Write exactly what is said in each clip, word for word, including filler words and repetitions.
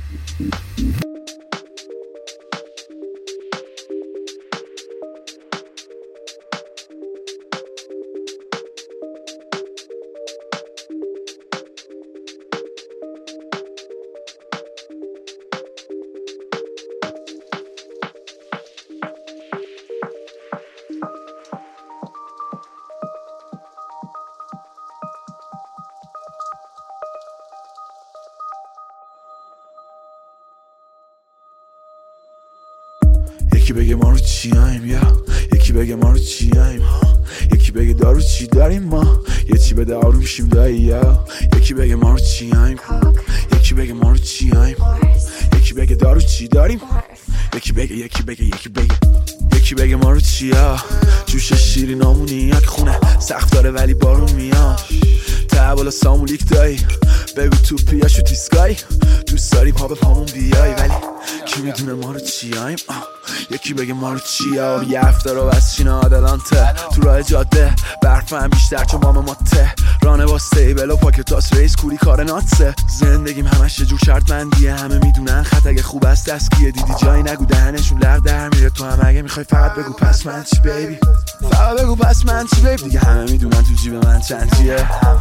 یکی بگه ما رو چیاییم یا یکی بگه ما رو چیاییم، یکی بگه دارو چی داریم ما، یه چی بده آروم شیم دایی یا یکی بگه ما رو چیاییم، یکی بگه ما رو چیاییم، یکی بگه دارو چی داریم، یکی بگه یکی بگه یکی بگه یکی بگه ما رو چیا، جوش شیرین آمونی یک خونه سخت داره ولی بارون میاد، تبالا سامولیک دایی بگو تو پیاشو تیسکایی، دوست داریم ها به پامون بیای ولی کی میدونه ما رو چیاییم. یکی بگه ما رو چیا، یه هفته رو بس چینا آدلانته تو راه جاده برف هم بیشتر چون مام ماته رانه با ستیبل و پاکتاس ریس کوری کار ناتسه، زندگیم همش یه جور شرط مندیه، همه میدونن خط اگه خوب است دستگیه، دیدی جایی نگو دهنشون لغ در میره، تو هم اگه میخوای فقط بگو پس من چی بیبی، فقط بگو پس من چی بیب، دیگه همه میدونن تو جیب من چندیه،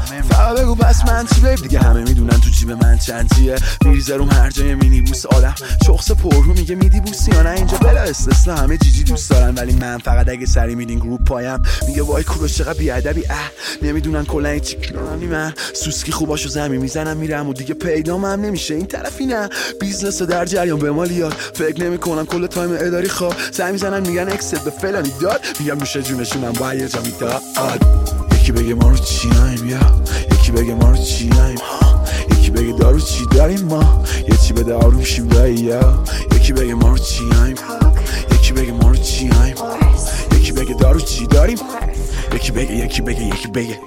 فقط بگو پس من چی بیب، دیگه همه میدونن تو جیب من چندیه، میریزه روم هر جای مینی بوس آدم شخص پررو میگه میدی بوسی یا نه، اینجا بلا استثنا همه جیجی دوست دارن ولی من فقط اگه سری میدین گروپ پایم میگه وای کوروش چقدر بیادبی، اه نمیدونن کلا این چیکارانی، من سوسکی خوباشو زمین میزنم میرم و دیگه پیدام هم نمیشه این طرفی، نه بیزنس در جریان به مالیات فکر نمیکنم کل تایم اداری خواب زمین میزنن میگن اکسپت به فلانی داد، میگم میشه جونشونم با یه جا میداد، یکی بگه ما رو چیاییم یا یکی بگه ما رو چیاییم، یکی بگه دارو چی داریم ما، یه چی بده آروم شیم دایی یا یکی بگه ما رو چیاییم، یکی بگه ما رو چیاییم، یکی بگه دارو چی داریم، یکی بگه یکی بگه یکی بگه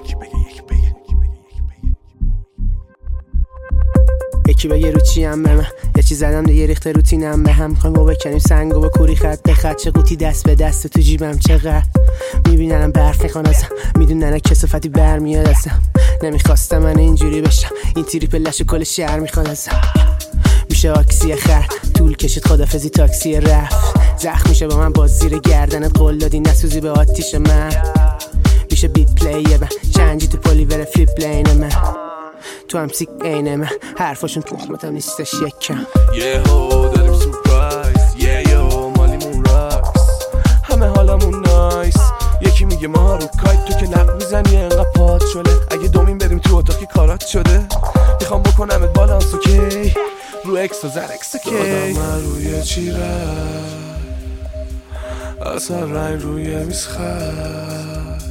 یکی بگه رو چیم به من، یه چی زدم دیگه ریخته روتینم به هم، میخوایم با بکنیم سنگو با کوری خط به خط، چه قوطی دست به دست تو جیبم چقدر میبیننم برف میخوان ازم، میدونن کسافتی برمیاد ازم، نمیخواستم من اینجوری بشم، این تریپ لش کل شهر میخواد ازم، میشه آکسی خر طول کشید خدافزی تاکسی رفت، زخم میشه با من باز زیر گردنت قول دادی نسوزی به آتیش من، میشه بیت پلی من چنجی تو پلیور فلیپ لین من، تو هم سیک اینه من حرفاشون تخمتم نیستش یکم، یه هو داریم سورپرایز یه یو مالیمون راکس همه حالمون نایس، یکی میگه ما رو کایت تو که لق میزنی انقدر پات شده، اگه دومین بریم تو اتاقی کارات شده، میخوام بکنمت بالانس اوکی رو اکس و زر اکس اوکی، دادم من روی چی رفت اصلا رنگ روی میز خد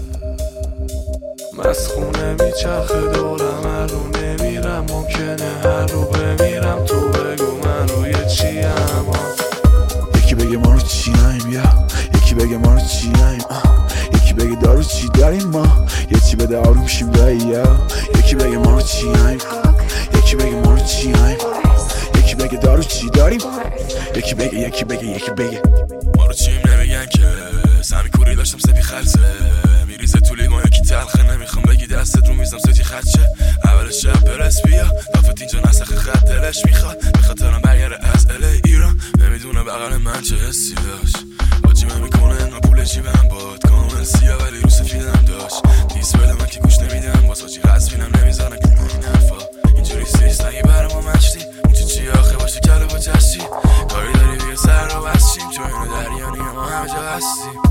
مسخونه میچرخه دورم هر رو نمیرم، ممکنه هر رو بمیرم، تو بگو من روی چیم، یکی بگه ما رو چیاییم یا یکی بگه ما رو چیاییم، یکی بگه دارو چی داریم ما، یه چی بده آروم شیم دایی یا یکی بگه ما رو چیاییم، یکی بگه ما رو چیاییم، یکی بگه دارو چی داریم، یکی بگه یکی بگه یکی بگه ما رو چیم نمیگن که سمی کوری داشتم سپی خلصه، میریزه تو لیما یکی تلخه، نمیخوام بگی دستت رو میزم سجی خدشه، اول شب برس بیا دافت اینجا نسخ خط دلش میخواد بخاطرم برگره از اله ایران، نمیدونه بغل من چه حسی داشت، باجیمه میکنه انقا پول جیبم باد کامل سیا ولی رو سفیدم داشت، دیس بده من که گوش نمیدم باز حاجی غصبینم نمیزنه که این حرفا اینجوری سیست نگی برای ما مشتی اون چی چی آخه باشه کله با جشتی، کاری داری بیا سر رو بستیم چون اینو دریانی ما همه جا هستیم.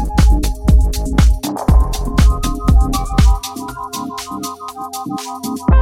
Bye.